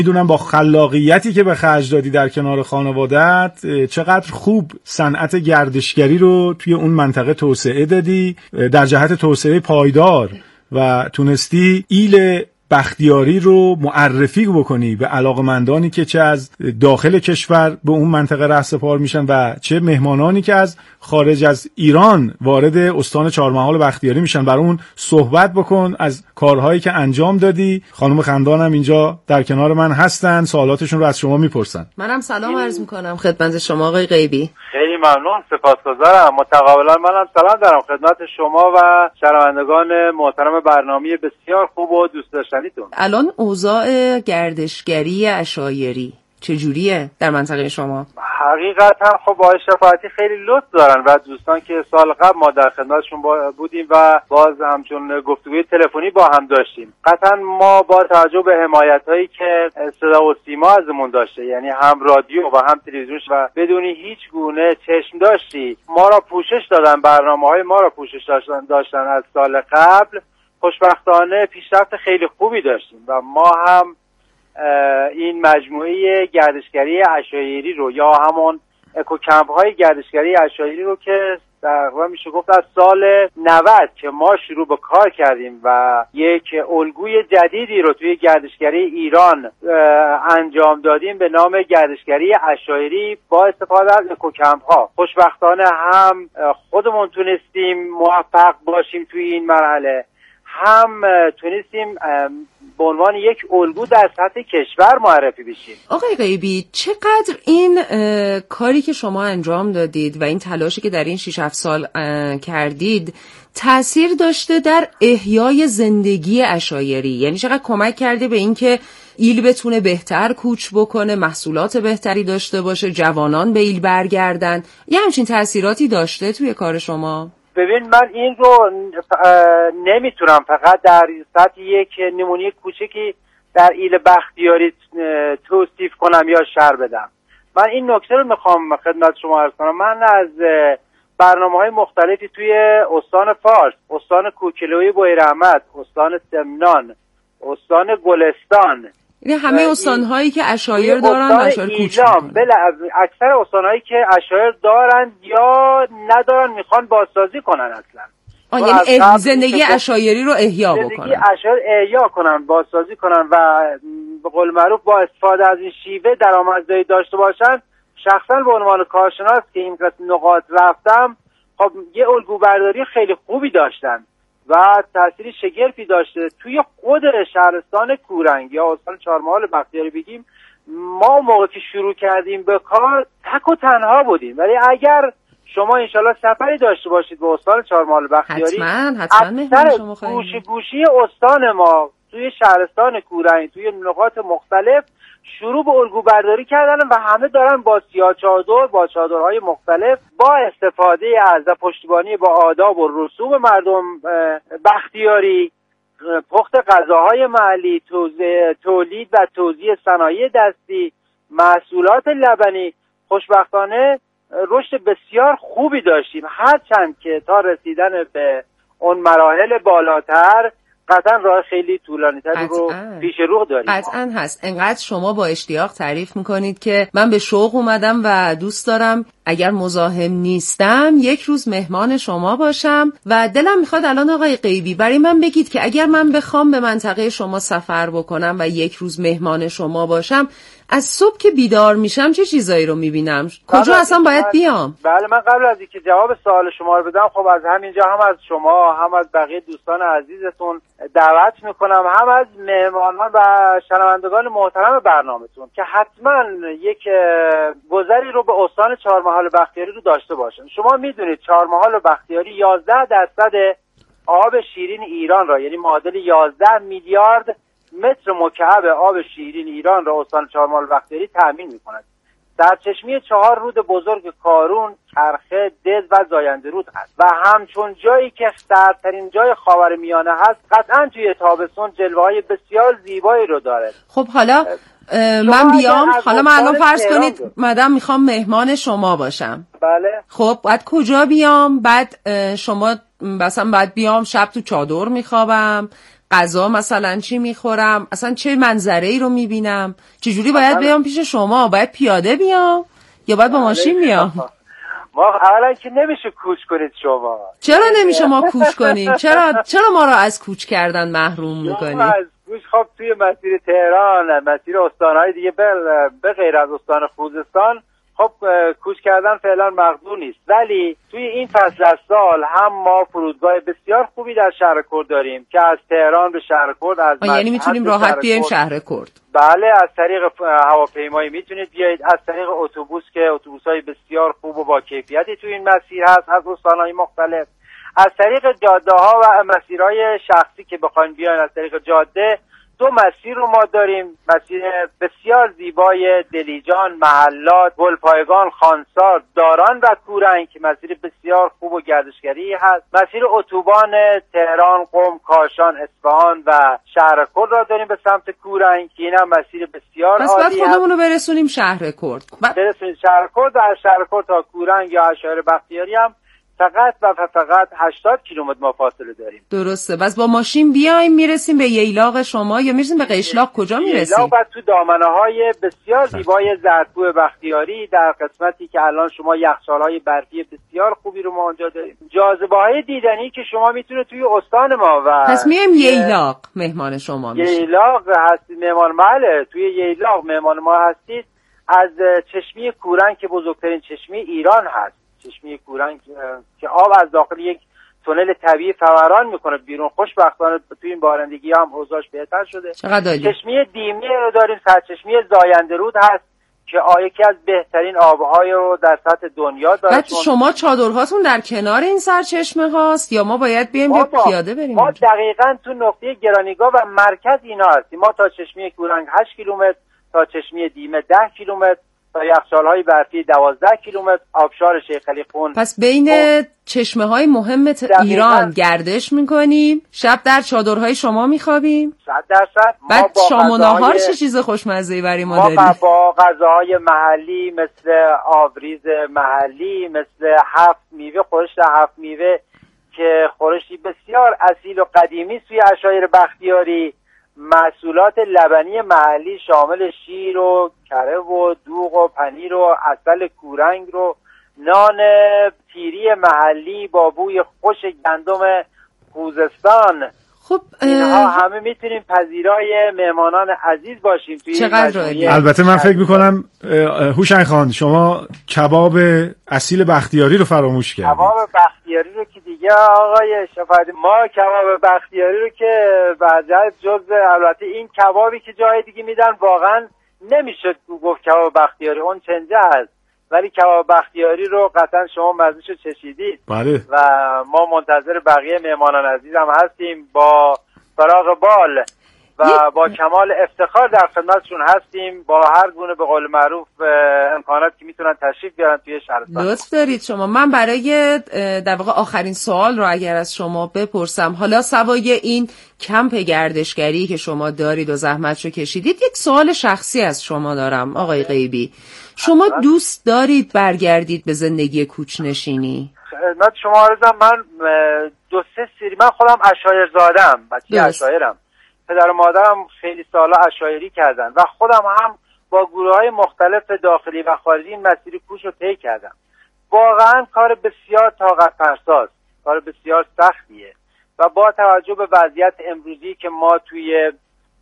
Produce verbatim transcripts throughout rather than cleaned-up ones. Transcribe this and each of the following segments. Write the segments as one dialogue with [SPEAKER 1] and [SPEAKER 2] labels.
[SPEAKER 1] میدونم با خلاقیتی که به خرج دادی در کنار خانوادت چقدر خوب صنعت گردشگری رو توی اون منطقه توسعه دادی در جهت توسعه پایدار و تونستی ایل بختیاری رو معرفی بکنی به علاقمندانی که چه از داخل کشور به اون منطقه رهسپار میشن و چه مهمانانی که از خارج از ایران وارد استان چهارمحال بختیاری میشن. برای اون صحبت بکن از کارهایی که انجام دادی. خانم خندانم اینجا در کنار من هستن، سوالاتشون رو از شما میپرسن.
[SPEAKER 2] منم سلام عرض میکنم خدمت شما آقای غیبی.
[SPEAKER 3] خیلی ممنون، سپاسگزارم. متقابلا منم سلام دارم خدمت شما و شنوندگان محترم برنامه بسیار خوب و دوست داشتنیتون.
[SPEAKER 2] الان اوضاع گردشگری عشایری چجوریه در منطقه شما؟
[SPEAKER 3] حقیقتا خب با شفاعتی خیلی لطف دارن و دوستان که سال قبل ما در خدمتشون بودیم و باز همچون گفتگوی تلفنی با هم داشتیم. قطعا ما با توجه به حمایتایی که صدا و سیما ازمون داشته، یعنی هم رادیو و هم تلویزیون و بدون هیچ گونه چشم داشتی ما را پوشش دادن، برنامه‌های ما را پوشش داشتن داشتن از سال قبل. خوشبختانه پیشرفت خیلی خوبی داشتیم و ما هم این مجموعه گردشگری عشایری رو یا همون اکوکمپ های گردشگری عشایری رو که تقریبا میشه گفت از سال نود که ما شروع به کار کردیم و یک الگوی جدیدی رو توی گردشگری ایران انجام دادیم به نام گردشگری عشایری با استفاده از اکوکمپ ها. خوشبختانه هم خودمون تونستیم موفق باشیم توی این مرحله، هم تونستیم به عنوان یک الگو در سطح کشور معرفی بشیم.
[SPEAKER 2] آقای غیبی، چقدر این کاری که شما انجام دادید و این تلاشی که در این شش هفت سال کردید تأثیر داشته در احیای زندگی عشایری؟ یعنی چقدر کمک کرده به این که ایل بتونه بهتر کوچ بکنه، محصولات بهتری داشته باشه، جوانان به ایل برگردن؟ یه همچین تأثیراتی داشته توی کار شما؟
[SPEAKER 3] ببین، من این رو نمیتونم فقط در سطح یک نمونه کوچکی در ایل بختیاری توصیف کنم یا شرح بدم. من این نکته رو میخوام خدمت شما عرض کنم. من از برنامه‌های مختلفی توی استان فارس، استان کوکلوی بویراحمد، استان سمنان، استان گلستان،
[SPEAKER 2] یعنی همه استان‌هایی که عشایر دارن و عشایر کوچ میکنن.
[SPEAKER 3] بله، اکثر استان‌هایی که عشایر دارن یا ندارن میخوان بازسازی کنن اصلا.
[SPEAKER 2] آن یعنی اه... زندگی عشایری رو احیا بکنن.
[SPEAKER 3] زندگی عشایر احیا کنن، بازسازی کنن و به قول معروف با استفاده از این شیوه درآمدزایی داشته باشن. شخصا به عنوان کارشناس که این قسم نقاط رفتم، خب یه الگو برداری خیلی خوبی داشتن و تأثیر شگرفی داشته. توی خود شهرستان کورنگ یا استان چهارمحال بختیاری بگیم، ما موقعی که شروع کردیم به کار تک و تنها بودیم، ولی اگر شما انشالله سفری داشته باشید به استان چهارمحال بختیاری،
[SPEAKER 2] حتما حتما
[SPEAKER 3] گوشی گوشی استان ما توی شهرستان کورنگ توی نقاط مختلف شروع به الگو برداری کردن و همه دارن با سیاه چادر، با چادرهای مختلف، با استفاده از پشتیبانی با آداب و رسوم مردم بختیاری، پخت غذاهای محلی، تولید و توزیع صنایع دستی، محصولات لبنی، خوشبختانه رشد بسیار خوبی داشتیم. هرچند که تا رسیدن به اون مراحل بالاتر قطعا راه خیلی طولانی‌تر رو پیش رو داریم.
[SPEAKER 2] قطعا هست. انقدر شما با اشتیاق تعریف میکنید که من به شوق اومدم و دوست دارم اگر مزاحم نیستم یک روز مهمان شما باشم و دلم میخواد الان آقای غیبی برای من بگید که اگر من بخوام به منطقه شما سفر بکنم و یک روز مهمان شما باشم، از صبح که بیدار میشم چه چیزایی رو میبینم؟ کجا اصلا باید بیام؟
[SPEAKER 3] بله، من قبل از اینکه جواب سوال شما رو بدم، خب از همینجا هم از شما هم از بقیه دوستان عزیزتون دعوت میکنم، هم از مهمانان و شنوندگان محترم برنامه‌تون که حتما یک گذری رو به استان چهارمحال بختیاری رو داشته باشن. شما میدونید چهارمحال بختیاری یازده درصد آب شیرین ایران را، یعنی معادل یازده میلیارد متر مکعب آب شیرین ایران را استان چهارمحال بختیاری تأمین می‌کند. سرچشمه چهار رود بزرگ کارون، کرخه، دز و زاینده رود هست و همچون جایی که سردترین جای خاورمیانه هست، قطعا توی تابستون جلوه‌های بسیار زیبایی رو داره.
[SPEAKER 2] خب حالا من بیام، حالا من الان فرض کنید مدام میخوام مهمان شما باشم.
[SPEAKER 3] بله.
[SPEAKER 2] خب بعد کجا بیام؟ بعد شما مثلا بعد بیام شب تو چادر میخوابم، غذا مثلا چی میخورم، اصلا چه منظره‌ای رو میبینم، چجوری باید بیام پیش شما؟ باید پیاده بیام یا باید با ماشین بیام؟
[SPEAKER 3] ما اولا که نمیشه کوچ کنید شما.
[SPEAKER 2] چرا نمیشه ما کوچ کنیم؟ چرا چرا ما رو از کوچ کردن محروم میکنی؟
[SPEAKER 3] از کوچ خب توی مسیر تهران، مسیر استانهای دیگه به غیر از استان خوزستان خب کوچ کردن فعلا مقدور نیست، ولی توی این فصل از سال هم ما فرودگاه بسیار خوبی در شهر کرد داریم که از تهران به شهر کرد از
[SPEAKER 2] یعنی میتونیم راحت بیایم شهر کرد.
[SPEAKER 3] بله، از طریق هواپیمایی میتونید بیایید، از طریق اتوبوس که اتوبوس‌های بسیار خوب و با کیفیتی توی این مسیر هست از استان‌های مختلف، از طریق جاده‌ها و مسیرهای شخصی که بخواید بیاین از طریق جاده دو مسیر رو ما داریم، مسیر بسیار زیبای دلیجان، محلات، گلپایگان، خانسار، داران و کورنگ که مسیر بسیار خوب و گردشگری هست، مسیر اتوبان تهران، قم، کاشان، اصفهان و شهر کرد را داریم به سمت کورنگ که این هم مسیر بسیار عالی
[SPEAKER 2] است.
[SPEAKER 3] پس
[SPEAKER 2] بعد خودمون رو برسونیم شهر کرد.
[SPEAKER 3] برسونیم شهر کرد و از شهر کرد تا کورنگ یا عشایر بختیاری هم فقط و فقط هشتاد کیلومتر ما فاصله داریم.
[SPEAKER 2] درسته. بس با ماشین بیایم میرسیم به ییلاق شما یا میرسیم به قشلاق؟ کجا میرسیم؟
[SPEAKER 3] ییلاق بعد تو دامنه‌های بسیار زیبای زردکوه بختیاری در قسمتی که الان شما یخچال‌های برفی بسیار خوبی رو ما اونجا داریم. جاذبه‌های دیدنی که شما میتونه توی استان ما و
[SPEAKER 2] پس میایم ییلاق مهمان شما میشیم.
[SPEAKER 3] ییلاق هستید مهمان محله، توی ییلاق مهمان ما هستید. از چشمه کورنگ که بزرگترین چشمه ایران هست، چشمه کورنگ که آب از داخل یک تونل طبیعی فوران میکنه بیرون، خوشبختانه توی این بارندگی هم اوضاعش بهتر شده. چشمه دیمه رو داریم، سرچشمه زاینده رود هست که یکی از بهترین آبهای رو در سطح دنیا داره.
[SPEAKER 2] بعد شما چادرهاتون در کنار این سرچشمه هاست یا ما باید بیایم یا پیاده بریم؟
[SPEAKER 3] ما دقیقاً تو نقطه گرانیگاه و مرکز اینا هستیم. ما تا چشمه کورنگ هشت کیلومتر، تا چشمه دیمه ده کیلومتر، تا یخچال‌های برفی دوازده کیلومتر، آبشار شیخ علی خون.
[SPEAKER 2] پس بین چشمه‌های مهم ایران گردش می‌کنیم، شب در چادرهای شما می‌خوابیم.
[SPEAKER 3] صد درصد.
[SPEAKER 2] بعد شام و نهار چه چیز خوشمزه‌ای برای ما داریم؟
[SPEAKER 3] ما با غذاهای محلی مثل آبریز محلی، مثل هفت میوه، خورشت هفت میوه که خورشتی بسیار اصیل و قدیمی سوی عشایر بختیاری، محصولات لبنی محلی شامل شیر و کره و دوغ و پنیر و عسل کورنگ رو، نان تیری محلی با بوی خوش گندم خوزستان.
[SPEAKER 2] خب
[SPEAKER 3] اینها همه میتونیم پذیرای مهمانان عزیز باشیم توی
[SPEAKER 2] چقدر
[SPEAKER 1] البته من فکر میکنم هوشنگ خان شما کباب اصیل بختیاری رو فراموش کردید.
[SPEAKER 3] کباب بختیاری رو که دیگه آقای شفاعتی، ما کباب بختیاری رو که بعد جز البته این کبابی که جای دیگه میدن واقعا نمیشه گفت کباب بختیاری، اون چنجه هست، ولی کباب بختیاری رو قطعا شما مزه‌شو چشیدید.
[SPEAKER 1] بله.
[SPEAKER 3] و ما منتظر بقیه مهمانان عزیز هم هستیم با فراغ بال و با کمال افتخار در خدمتشون هستیم با هر گونه به قول معروف امکانات که میتونن تشریف بیارن توی شهرستان.
[SPEAKER 2] لطف دارید شما. من برای در واقع آخرین سوال رو اگر از شما بپرسم، حالا سوای این کمپ گردشگری که شما دارید و زحمتشو کشیدید، یک سوال شخصی از شما دارم آقای غیبی. شما دوست دارید برگردید به زندگی کوچنشینی؟
[SPEAKER 3] خدمت شما عرضم، من دو سه سری، من خودم عشایر زادم، بچه عشایرم، پدر و مادرم خیلی سالا عشایری کردن و خودم هم با گروه‌های مختلف داخلی و خارجی این مسیر کوچ رو طی کردم. واقعا کار بسیار طاقت فرساست، کار بسیار سختیه و با توجه به وضعیت امروزی که ما توی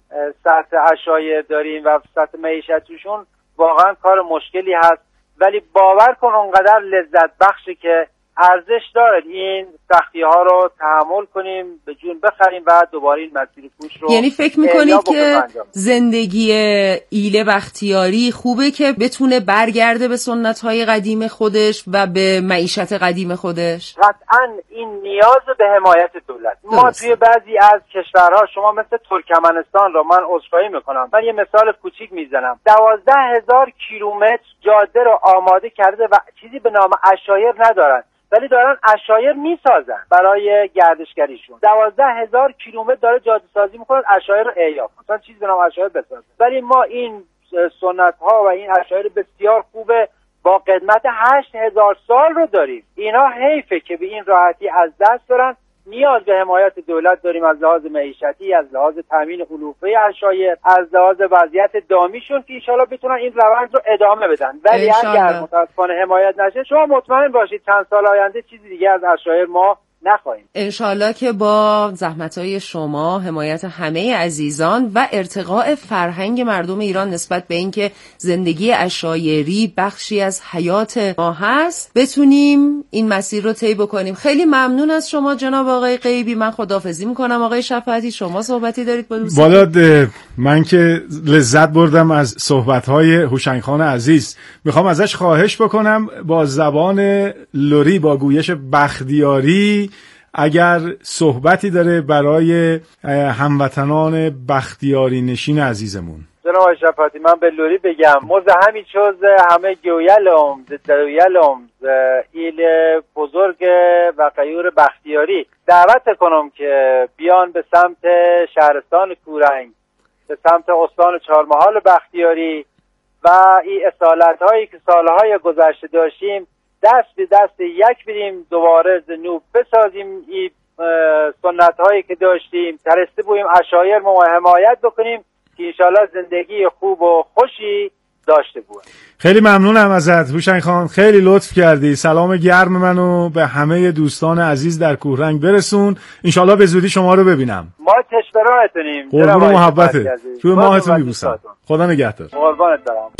[SPEAKER 3] سطح عشایر داریم و سطح معیشتشون واقعا کار مشکلی هست، ولی باور کن اونقدر لذت بخشه که ارزش داره این سختی ها رو تحمل کنیم، به جون بخریم و دوباره این مسیر کوچ رو.
[SPEAKER 2] یعنی فکر میکنید که زندگی ایله بختیاری خوبه که بتونه برگرده به سنت های قدیم خودش و به معیشت قدیم خودش؟
[SPEAKER 3] قطعا این نیاز به حمایت دولت. ما درست. توی بعضی از کشورها شما مثل ترکمنستان رو من عذرخواهی میکنم، من یه مثال کوچیک میزنم، دوازده هزار کیلومتر جاده رو آماده کرده و چیزی به نام عشایر ندارن، ولی دارن عشایر میسازن برای گردشگریشون. دوازده هزار کیلومتر داره جاده سازی میکنن عشایر رو احیا، مثلا چیزی به نام عشایر بسازن، ولی ما این سنت ها و این عشایر بسیار خوبه با قدمت هشت هزار سال رو داریم. اینا حیفه که به این راحتی از دست برن نیاز به حمایت دولت داریم، از لحاظ معیشتی، از لحاظ تامین علوفه عشایر، از لحاظ وضعیت دامیشون که انشالله بتونن این روند رو ادامه بدن. ولی اگر متاسفانه حمایت نشه، شما مطمئن باشید چند سال آینده چیزی دیگه از عشایر ما نخواهیم.
[SPEAKER 2] انشالله که با زحمت‌های شما، حمایت همه عزیزان و ارتقاء فرهنگ مردم ایران نسبت به اینکه زندگی عشایری بخشی از حیات ما هست، بتونیم این مسیر رو طی بکنیم. خیلی ممنون از شما جناب آقای غیبی. من خداحافظی میکنم. آقای شفاعتی، شما صحبتی دارید با دوستان؟
[SPEAKER 1] والا من که لذت بردم از صحبت‌های هوشنگ خان عزیز. میخوام ازش خواهش بکنم با زبان لری، با گویش بختیاری، اگر صحبتی داره برای هموطنان بختیاری نشین عزیزمون.
[SPEAKER 3] جناب آقای شفاعتی، من به لوری بگم موز همی چوز همه گویلم درویلم ایل بزرگ و قیور بختیاری دعوت کنم که بیان به سمت شهرستان کورنگ، به سمت استان چهارمحال بختیاری و این اصالت هایی که سالهای گذشته داشتیم دست به دست یک بریم، دوباره زنوب بسازیم، این سنت هایی که داشتیم ترسته بویم عشایر ما حمایت بکنیم که انشالله زندگی خوب و خوشی داشته بود.
[SPEAKER 1] خیلی ممنونم ازت هوشنگ خان، خیلی لطف کردی. سلام گرم منو به همه دوستان عزیز در کوهرنگ برسون. انشالله به زودی شما رو ببینم.
[SPEAKER 3] ما تشبرانتونیم.
[SPEAKER 1] قربون محبته. توی ماهتون میبوسم. خدا نگهدار.
[SPEAKER 3] قربانت برم.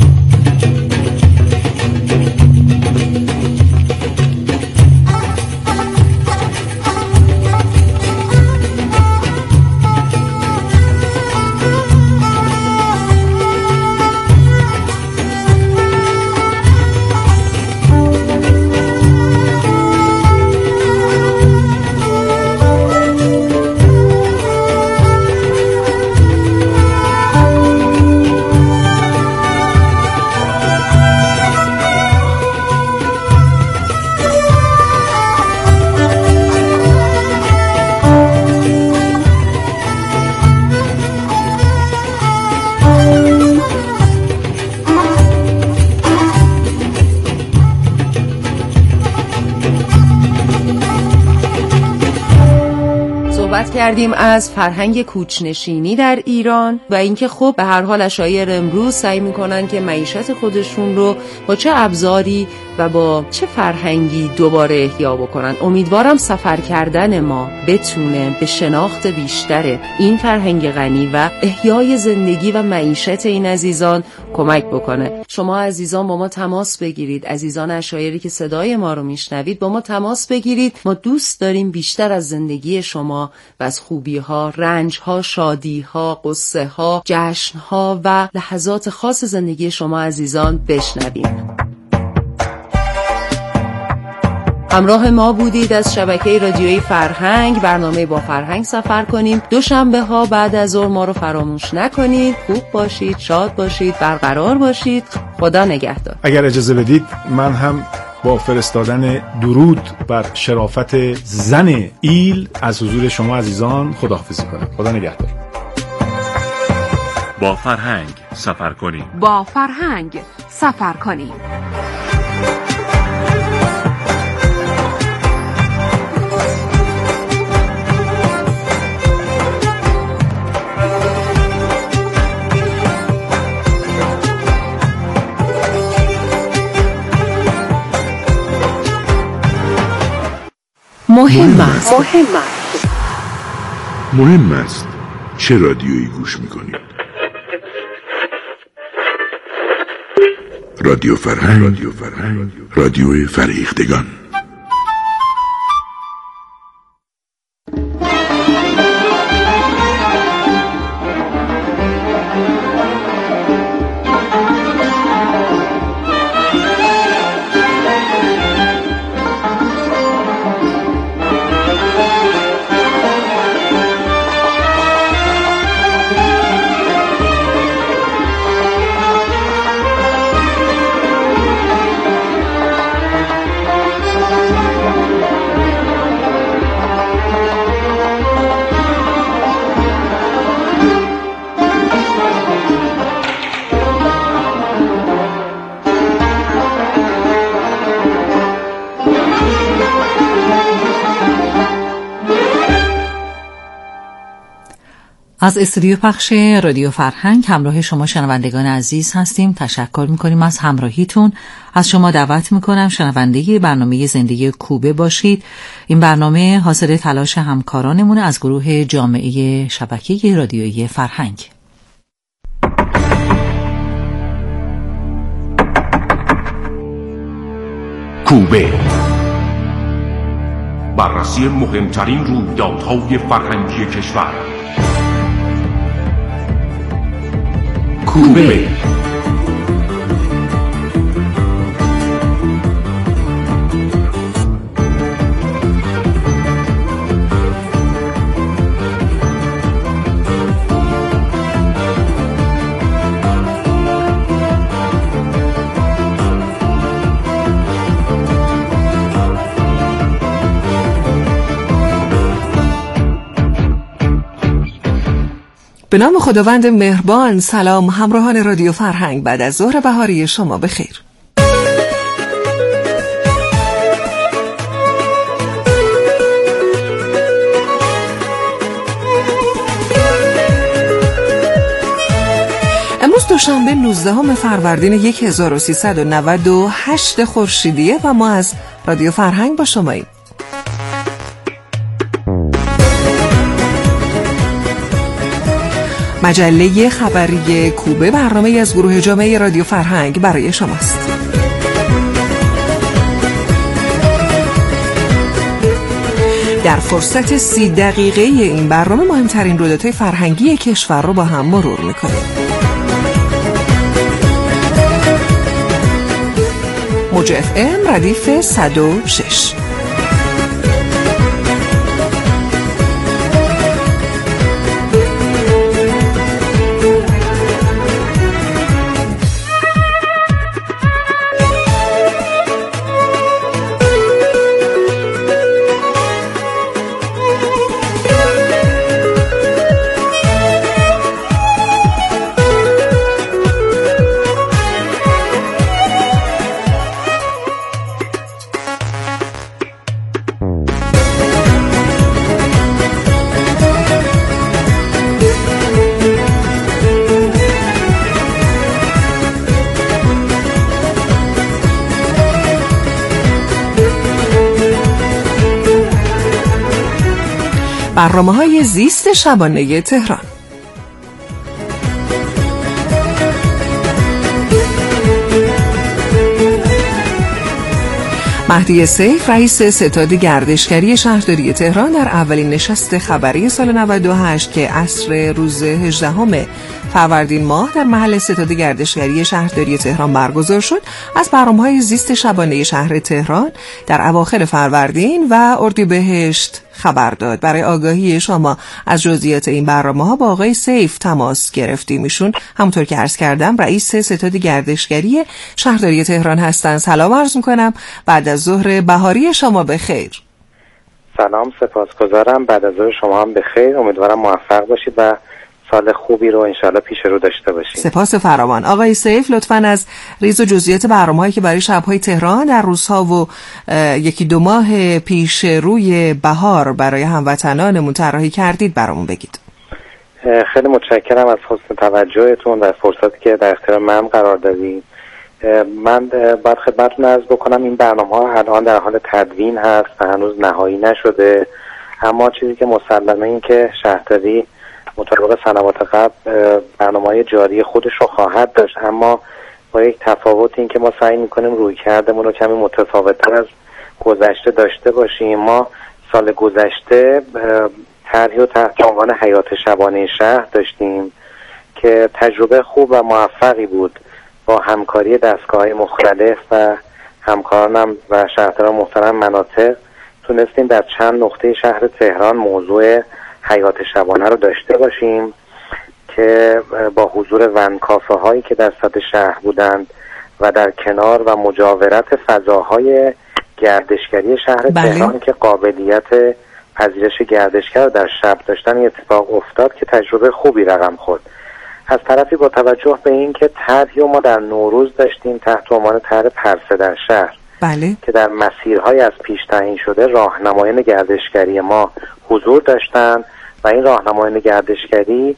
[SPEAKER 2] کردیم از فرهنگ کوچنشینی در ایران و اینکه خب به هر حال عشایر امروز سعی میکنن که معیشت خودشون رو با چه ابزاری و با چه فرهنگی دوباره احیا بکنن. امیدوارم سفر کردن ما بتونه به شناخت بیشتر این فرهنگ غنی و احیای زندگی و معیشت این عزیزان کمک بکنه. شما عزیزان با ما تماس بگیرید، عزیزان عشایری که صدای ما رو میشنوید با ما تماس بگیرید. ما دوست داریم بیشتر از زندگی شما و از خوبی‌ها، رنج‌ها، شادی‌ها، قصه‌ها، جشن‌ها و لحظات خاص زندگی شما عزیزان بشنویم. همراه ما بودید از شبکه رادیویی فرهنگ، برنامه با فرهنگ سفر کنیم. دوشنبه ها بعد از ظهر ما رو فراموش نکنید. خوب باشید، شاد باشید، برقرار باشید. خدا نگهدار.
[SPEAKER 1] اگر اجازه بدید من هم با فرستادن درود بر شرافت زن ایل از حضور شما عزیزان خداحافظی کنم. خدا نگهدار.
[SPEAKER 4] با فرهنگ سفر کنیم.
[SPEAKER 5] با فرهنگ سفر کنیم.
[SPEAKER 2] مهم است.
[SPEAKER 5] مهم است.
[SPEAKER 4] مهم است چه رادیویی گوش میکنید؟ رادیو فرهنگ، رادیو فرهنگ، رادیوی فریختگان.
[SPEAKER 6] از استودیو پخش رادیو فرهنگ همراه شما شنوندگان عزیز هستیم. تشکر میکنیم از همراهیتون. از شما دعوت میکنم شنونده برنامه زنده کوبه باشید. این برنامه حاصل تلاش همکارانمون از گروه جامعه شبکه رادیویی فرهنگ.
[SPEAKER 7] کوبه، بررسی مهمترین رویدادهای فرهنگی کشور. کوبه
[SPEAKER 8] به نام خداوند مهربان. سلام همراهان رادیو فرهنگ، بعد از ظهر بهاری شما بخیر. امروز دوشنبه نوزدهم فروردین هزار و سیصد و نود و هشت خورشیدیه و ما از رادیو فرهنگ با شماییم. مجله خبری کوبه برنامه از گروه جامعه رادیو فرهنگ برای شماست. در فرصت سی دقیقه این برنامه مهمترین رویدادهای فرهنگی کشور رو با هم مرور میکنیم. موج اف ام ردیف صد و شش. برنامه‌های زیست شبانه تهران. مهدی سیف رئیس ستاد گردشگری شهرداری تهران در اولین نشست خبری سال نود و هشت که عصر روز هجدهم فروردین ماه در محل ستاد گردشگری شهرداری تهران برگزار شد، از برنامه‌های زیست شبانه شهر تهران در اواخر فروردین و اردیبهشت خبر داد. برای آگاهی شما از جزئیات این برنامه‌ها با آقای سیف تماس گرفتیم. ایشون همونطور که عرض کردم رئیس ستاد گردشگری شهرداری تهران هستند. سلام عرض می‌کنم. بعد از ظهر بهاری شما بخیر.
[SPEAKER 9] سلام، سپاسگزارم. بعد از ظهر شما هم بخیر. امیدوارم موفق باشید و سال خوبی رو انشالله پیش رو داشته باشید.
[SPEAKER 8] سپاس فراوان. آقای سیف لطفاً از ریز و جزئیات برنامه‌هایی که برای شب‌های تهران در روزها و یکی دو ماه پیش روی بهار برای هموطنانمون طراحی کردید برامون بگید.
[SPEAKER 9] خیلی متشکرم از حسن توجهتون و فرصتی که در اختیار من قرار دادید. من باید خدمتتون عرض بکنم این برنامه‌ها الان در حال تدوین هست و هنوز نهایی نشده، اما چیزی که مسلمه این که شهرداری مطابق سنوات قبل برنامه‌های جاری خودش رو خواهد داشت، اما با یک تفاوت این که ما سعی می‌کنیم رویکردمون رو کمی متفاوت‌تر از گذشته داشته باشیم. ما سال گذشته طرحی و تحت عنوان حیات شبانه شهر داشتیم که تجربه خوب و موفقی بود. با همکاری دستگاه‌های مختلف و همکارانم و شهرداران محترم مناطق تونستیم در چند نقطه شهر تهران موضوع حیات شبانه رو داشته باشیم که با حضور ونکافه هایی که در سطح شهر بودند و در کنار و مجاورت فضاهای گردشگری شهر بله. تهران که قابلیت پذیرش گردشگر در شب داشتن اتفاق افتاد که تجربه خوبی رقم خورد. از طرفی با توجه به این که طرحی ما در نوروز داشتیم تحت عنوان طرح پرسه در شهر
[SPEAKER 8] بله.
[SPEAKER 9] که در مسیرهای از پیش تعیین شده راهنمایان گردشگری ما حضور داشتند و این راهنمایان گردشگری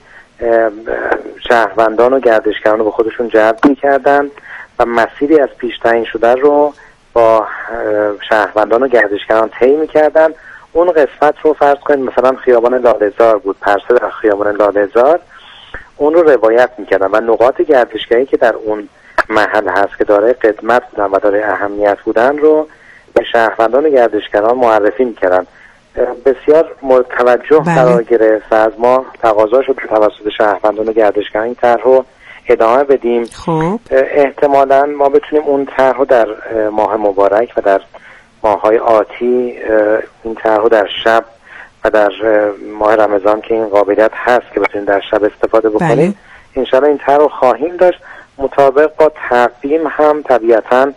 [SPEAKER 9] شهروندان و گردشگران رو به خودشون جلب می‌کردن و مسیری از پیش تعیین شده رو با شهروندان و گردشگران طی می‌کردن. اون قسمت رو فرض کنید مثلا خیابان لاله‌زار بود، پرسه در خیابان لاله‌زار، اون رو روایت می‌کردن و نقاط گردشگری که در اون محل هست که دارای قدمت بودن و دارای اهمیت بودن رو به شهروندان و گردشگران معرفی می‌کردن. بسیار مورد توجه قرار گرفت و از ما تقاضا شد توسط شهروندان و گردشگران این طرح رو ادامه بدیم.
[SPEAKER 8] خب
[SPEAKER 9] احتمالاً ما بتونیم اون طرح رو در ماه مبارک و در ماه‌های آتی این طرح رو در شب و در ماه رمضان که این قابلیت هست که بتونیم در شب استفاده بکنیم، انشاءالله این طرح رو خواهیم داشت. مطابق با تقویم هم طبیعتاً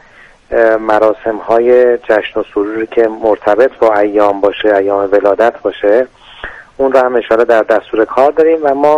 [SPEAKER 9] مراسم های جشن و سروری که مرتبط با ایام باشه، ایام ولادت باشه، اون رو هم انشاءالله در دستور کار داریم و ما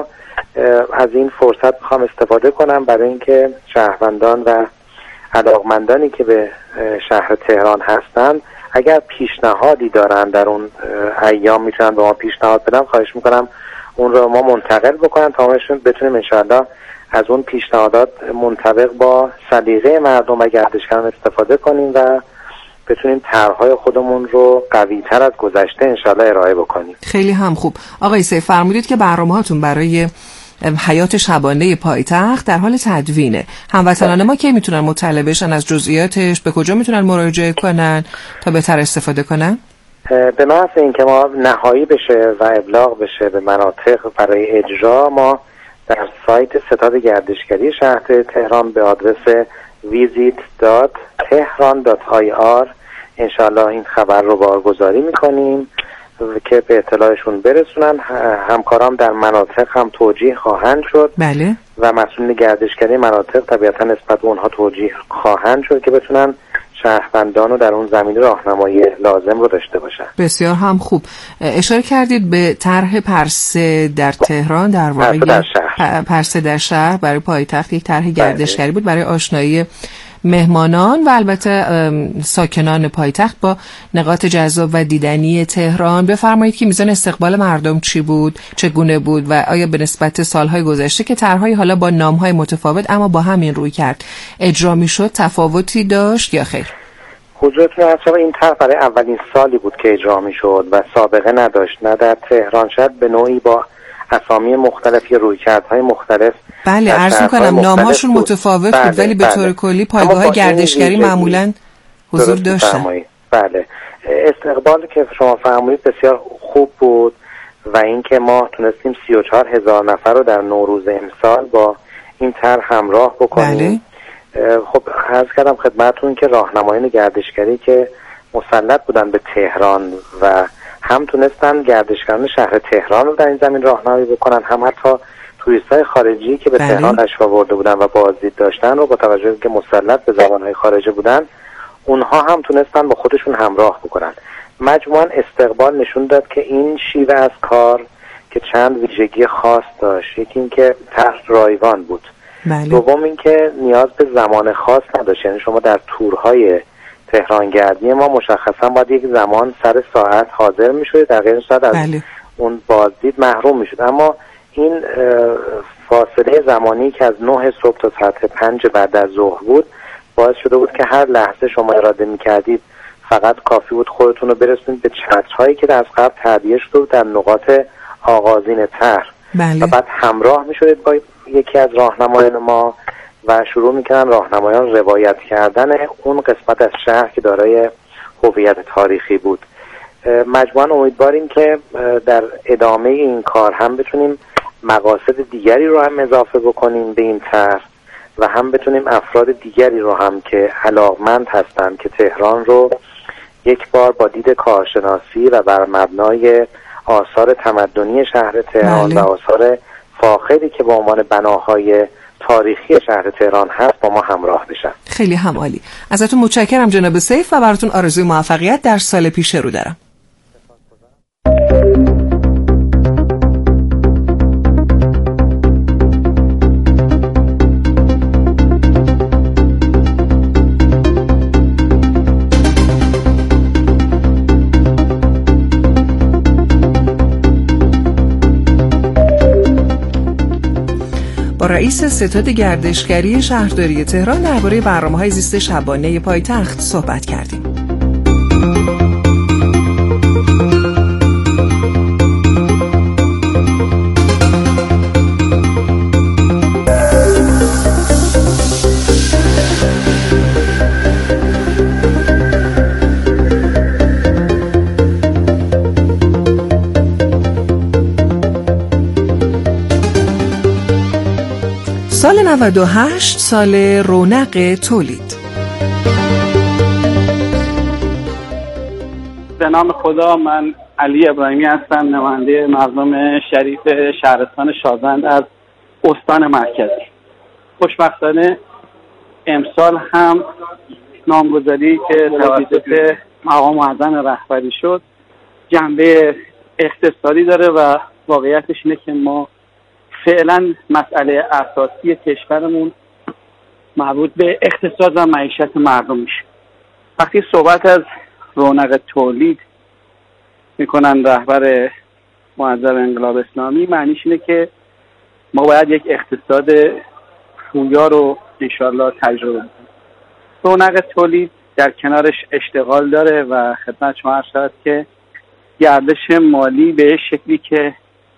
[SPEAKER 9] از این فرصت میخوام استفاده کنم برای اینکه شهروندان و علاقمندانی که به شهر تهران هستن اگر پیشنهادی دارن در اون ایام میتونن به ما پیشنهاد بدن، خواهش میکنم اون رو ما منتقل بکنن تا ما بتونیم انشاءالله از اون پیشنهادات منطبق با سلیقه مردم و گردشگران استفاده کنیم و بتونیم طرح‌های خودمون رو قوی‌تر از گذشته انشالله ارائه بکنیم.
[SPEAKER 8] خیلی هم خوب. آقای سیف فرمودید که برنامه‌هاتون برای حیات شبانه پایتخت در حال تدوینه. هموطنان ما کی میتونن مطلع بشن از جزئیاتش؟ به کجا میتونن مراجعه کنن تا بهتر استفاده کنن؟
[SPEAKER 9] به محض اینکه ما نهایی بشه و ابلاغ بشه به مناطق برای اجرا، ما در سایت ستاد گردشگری شهر تهران به آدرس visit dot tehran dot i r انشالله این خبر رو بارگذاری میکنیم که به اطلاعشون برسونن. همکارام در مناطق هم توجیه خواهند شد.
[SPEAKER 8] بله.
[SPEAKER 9] و مسئولین گردشگری مناطق طبیعتا نسبت به اونها توجیه خواهند شد که بتونن شهروندان رو در اون زمین راهنمایی لازم رو داشته باشن.
[SPEAKER 8] بسیار هم خوب. اشاره کردید به طرح پرسه در تهران، در واقع
[SPEAKER 9] در شهر.
[SPEAKER 8] پرسه در شهر برای پایتخت یک طرح گردشگری بود برای آشنایی مهمانان و البته ساکنان پایتخت با نقاط جذاب و دیدنی تهران. بفرمایید که میزان استقبال مردم چی بود، چگونه بود و آیا به نسبت سالهای گذشته که طرح‌های حالا با نام‌های متفاوت اما با همین روی کرد اجرا میشد تفاوتی داشت یا خیر؟
[SPEAKER 9] حضورتون هست این طرح برای اولین سالی بود که اجرا میشد و سابقه نداشت، نه در تهران شد به نوعی با اسامی مختلف یا رویکردهای مختلف.
[SPEAKER 8] بله عرض میکنم نامهاشون متفاوت
[SPEAKER 9] بله،
[SPEAKER 8] بود ولی به طور
[SPEAKER 9] بله.
[SPEAKER 8] کلی پایگاه گردشگری معمولا حضور داشتن.
[SPEAKER 9] بله استقبال که شما فرمودید بسیار خوب بود و اینکه ما تونستیم سی و چهار هزار نفر رو در نوروز امسال با این طرح همراه بکنیم. بله. خب عرض کردم خدمتتون که راهنمایان گردشگری که مسلط بودن به تهران و هم تونستن گردشگران شهر تهران رو در این زمین راهنمایی بکنن، هم حتی توریست‌های خارجی که به بله. تهران تشریف آورده بودن و بازدید داشتن رو با توجه به که مسلط به زبان‌های خارجی بودن اونها هم تونستن با خودشون همراه بکنن. مجموعاً استقبال نشون داد که این شیوه از کار که چند ویژگی خاص داشت. یکی اینکه طرح رایگان بود.
[SPEAKER 8] بله.
[SPEAKER 9] دوم اینکه نیاز به زمان خاص نداشت، یعنی شما در تورهای تهران گردی ما مشخصا باید یک زمان سر ساعت حاضر میشد، در غیر صورت از
[SPEAKER 8] بله.
[SPEAKER 9] اون بازدید محروم میشد. اما این فاصله زمانی که از نه صبح تا ساعت پنج بعد از ظهر بود باعث شده بود که هر لحظه شما اراده میکردید فقط کافی بود خودتون رو برسونید به چترهایی که از قبل تعبیه شده بود در نقاط آغازین طرح.
[SPEAKER 8] بله.
[SPEAKER 9] و بعد همراه میشدید با یکی از راهنمایان ما و شروع میکنن راهنمایان روایت کردن اون قسمت از شهر که دارای هویت تاریخی بود. مجموعاً امیدواریم که در ادامه این کار هم بتونیم مقاصد دیگری رو هم اضافه بکنیم به این طرح و هم بتونیم افراد دیگری رو هم که علاقمند هستند که تهران رو یک بار با دید کارشناسی و بر مبنای آثار تمدنی شهر تهران بله. و آثار فاخری که به عنوان بناهای تاریخی شهر تهران هست با ما همراه بشن.
[SPEAKER 8] خیلی هم عالی. ازتون متشکرم جناب سیف و براتون آرزوی موفقیت در سال پیش رو دارم. رئیس ستاد گردشگری شهرداری تهران درباره برنامه‌های زیست شبانه پایتخت صحبت کردیم. سال نود و هشت سال رونق تولید.
[SPEAKER 10] به نام خدا، من علی ابراهیمی هستم، نماینده مردم شریف شهرستان شازند از استان مرکزی. خوشبختانه امسال هم نامگذاری که توسط مقام معظم رهبری شد جنبه اقتصادی داره و واقعیتش اینه که ما فعلا مسئله اساسی کشورمون مربوط به اقتصاد و معیشت مردم میشه. وقتی صحبت از رونق تولید میکنن رهبر معظم انقلاب اسلامی، معنیش اینه که ما باید یک اقتصاد پویا رو انشالله تجربه کنیم. رونق تولید در کنارش اشتغال داره و خدمت شما عرض شد که گردش مالی به شکلی که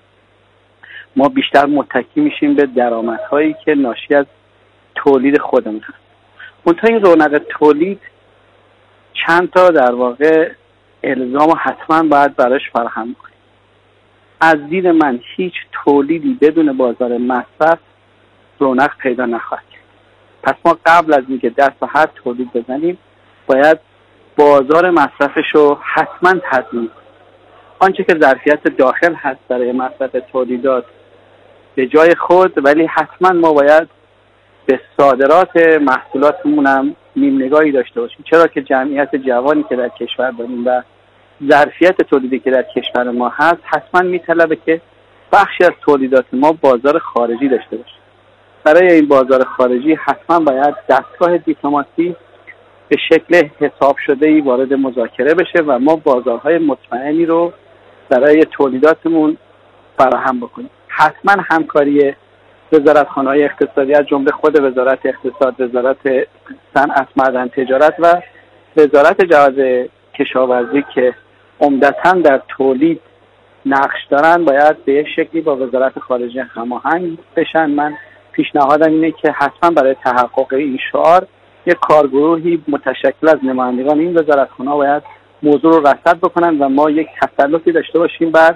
[SPEAKER 10] ما بیشتر متکی میشیم به درآمدهایی که ناشی از تولید خودمون هست. منتها این رونق تولید چند تا در واقع الزام حتما باید براش فراهم کنیم. از دید من هیچ تولیدی بدون بازار مصرف رونق پیدا نخواهد کرد. پس ما قبل از اینکه دست به هر تولید بزنیم باید بازار مصرفش رو حتما تضمین کنیم. آنچه که ظرفیت داخل هست برای مصرف تولیدات به جای خود، ولی حتما ما باید به صادرات محصولاتمون هم نیم نگاهی داشته باشیم، چرا که جمعیت جوانی که در کشور داریم و ظرفیت تولیدی که در کشور ما هست حتما میطلبه که بخشی از تولیدات ما بازار خارجی داشته باشه. برای این بازار خارجی حتما باید دستگاه دیپلماسی به شکل حساب شده‌ای وارد مذاکره بشه و ما بازارهای مطمئنی رو برای تولیداتمون فراهم بکنیم. حتما همکاری وزارتخانه‌های اقتصادی از جمله خود وزارت اقتصاد، وزارت صنعت، معدن، تجارت و وزارت جهاد کشاورزی که عمدتاً در تولید نقش دارن باید به یک شکلی با وزارت خارجه هماهنگ بشن. من پیشنهادم اینه که حتما برای تحقق این شعار یک کارگروهی متشکل از نمایندگان این وزارتخانه‌ها باید موضوع رو رصد بکنن و ما یک تسلطی داشته باشیم بر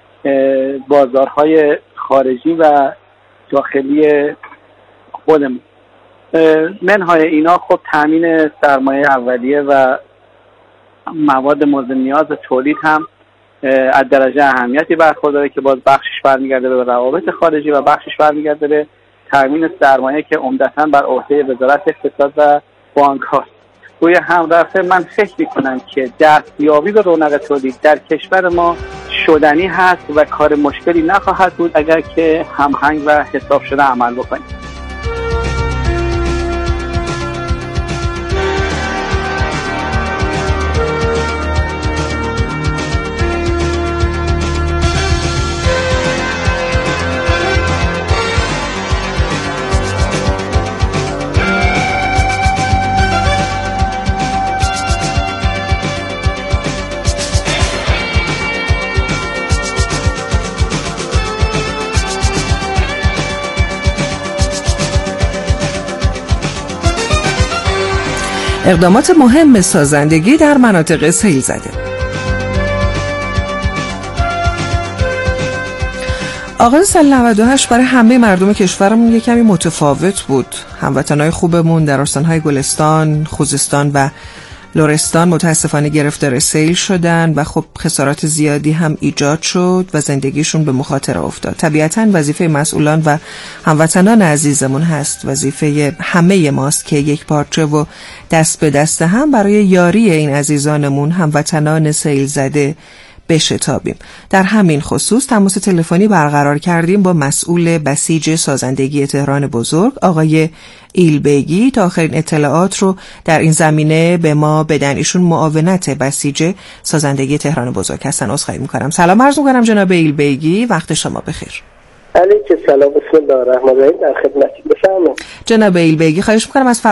[SPEAKER 10] بازارهای خارجی و داخلی خودمون. منهای اینا خب تامین سرمایه اولیه و مواد مورد نیاز تولید هم از درجه اهمیتی برخورداره که باز بخشش برمیگرده به روابط خارجی و بخشش برمیگرده به تامین سرمایه که عمدتاً بر عهده وزارت اقتصاد و بانک هاست. روی هم رفته من فکر میکنم که دستیابی به رونق تولید در کشور ما شدنی هست و کار مشکلی نخواهد بود اگر که هماهنگ و حساب شده عمل بکنیم.
[SPEAKER 8] اقدامات مهم سازندگی در مناطق سیل زده. آغاز سال نود و هشت برای همه مردم کشورمون یک کمی متفاوت بود. هموطنهای خوبمون در استانهای گلستان، خوزستان و لرستان متاسفانه گرفتار سیل شدن و خب خسارات زیادی هم ایجاد شد و زندگیشون به مخاطره افتاد. طبیعتاً وظیفه مسئولان و هموطنان عزیزمون هست، وظیفه همه ماست که یک پارچه و دست به دست هم برای یاری این عزیزانمون هموطنان سیل زده بشتابیم. در همین خصوص تماس تلفنی برقرار کردیم با مسئول بسیج سازندگی تهران بزرگ آقای ایلبیگی تا آخرین اطلاعات رو در این زمینه به ما بدن. ایشون معاونت بسیج سازندگی تهران بزرگ هستن. عذرخواهی می‌کنم. سلام عرض می‌کنم جناب ایلبیگی، وقت شما بخیر.
[SPEAKER 11] علیکم سلام، بسم الله الرحمن الرحیم. در خدمتی، بفرمایید.
[SPEAKER 8] جناب ایلبگی خواهش میکنم از